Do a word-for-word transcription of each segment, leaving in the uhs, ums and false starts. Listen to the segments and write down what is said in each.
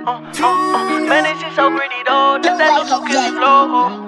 uh, uh. Man, this shit so pretty though. This that new two kissy flow.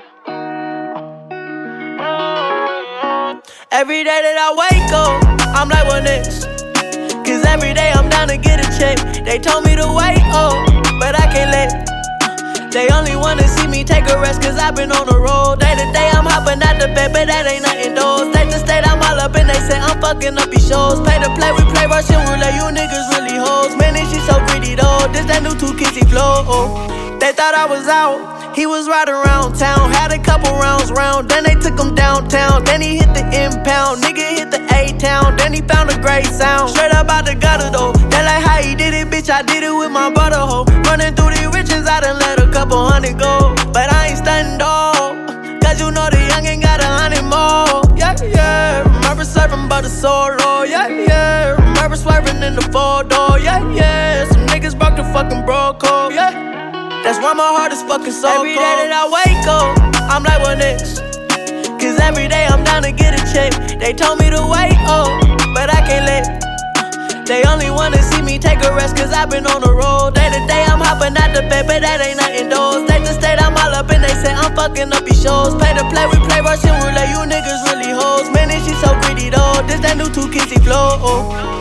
Every day that I wake up, I'm like, what next? Cause every day I'm down to get a check. They told me to wait up, but I can't let. They only wanna see me take a rest, cause I've been on the road. Day to day I'm hopping out the bed, but that ain't nothing though. State to state I'm all up and they say I'm fucking up these shows. Pay to play, we play Russian roulette, you niggas really hoes. Man, this shit so pretty though, this that new two kissy flow. They thought I was out, he was right around town. Had a couple rounds round, then they took him downtown. Then he hit the impound, nigga hit the A-town. Then he found a great sound, straight up out the gutter though. They like how he did it, bitch, I did it with my brother ho. Running through the riches, I done let a couple hundred go. But I ain't stunning dog, cause you know the young ain't got a hundred more. Yeah, yeah, remember serving butter solo. Yeah, yeah, remember swerving in the four door. Yeah, yeah, some niggas broke the fucking bro code. Yeah, that's why my heart is fucking so cold. Every day that I wake up, I'm like, what next? Cause every day I'm down to get a check. They told me to wait up, but I can't let. They only wanna see me take a rest, cause I've been on the road. Day to day I'm hopping out the bed, but that ain't nothing though. State to state I'm all up and they say I'm fucking up these shows. Pay to play, we play Russian roulette, you niggas really hoes. Man, this shit so pretty though, this that new two kissy flow.